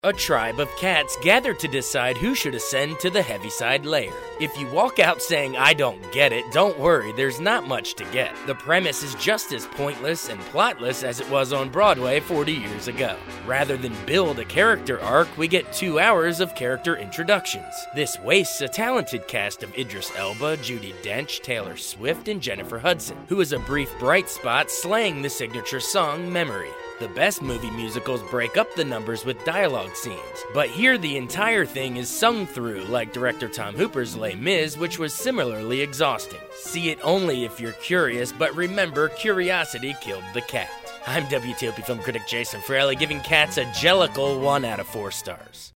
A tribe of cats gathered to decide who should ascend to the Heaviside layer. If you walk out saying, "I don't get it," don't worry, there's not much to get. The premise is just as pointless and plotless as it was on Broadway 40 years ago. Rather than build a character arc, we get 2 hours of character introductions. This wastes a talented cast of Idris Elba, Judi Dench, Taylor Swift, and Jennifer Hudson, who is a brief bright spot slaying the signature song, Memory. The best movie musicals break up the numbers with dialogue scenes, but here the entire thing is sung through, like director Tom Hooper's Les Mis, which was similarly exhausting. See it only if you're curious, but remember, curiosity killed the cat. I'm WTOP film critic Jason Fraley, giving Cats a jellical 1 out of 4 stars.